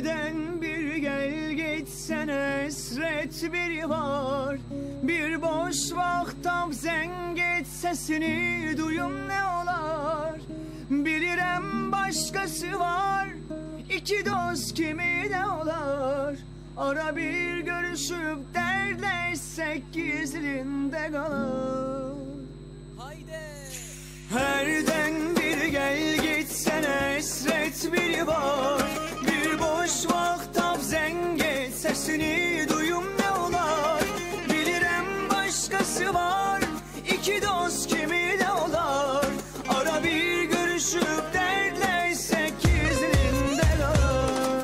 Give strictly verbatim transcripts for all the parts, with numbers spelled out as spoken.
Herden bir gel gitsene esret biri var. Bir boş vaktam zengit sesini duyum ne olar. Bilirem başkası var, iki dost kimi de olar. Ara bir görüşüp dertleşsek gizlinde kalar. Haydi. Herden bir gel gitsene esret biri var. Bir boş vaktam zengit sesini duyum ne olar. Bilirem başkası var, iki dost kimi de olar. Ara bir görüşüp dertleşsek gizlinde kalar.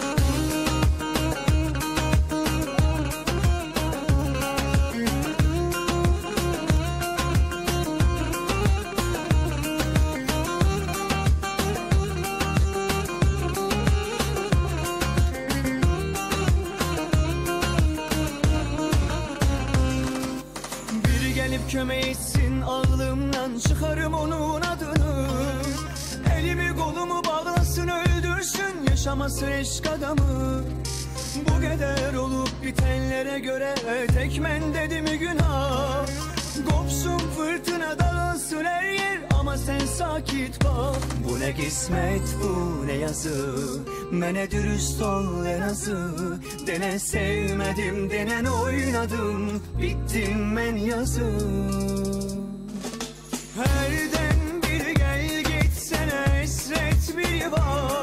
Biri gelip köme etsin ağlımdan, çıkarım onun adını. Elimi kolumu bağlasın öldürsün, yaşaması eşk adamı. Bu kadar olup bitenlere göre tekmen dedi mi günah. Kopsun fırtına dağılsın her yer ama sen sakit bak. Bu ne kısmet bu ne yazı, mene dürüst ol en azı. Dene sevmedim denen oynadım, bittim ben yazı. Herden bir gel gitsene esret biri var.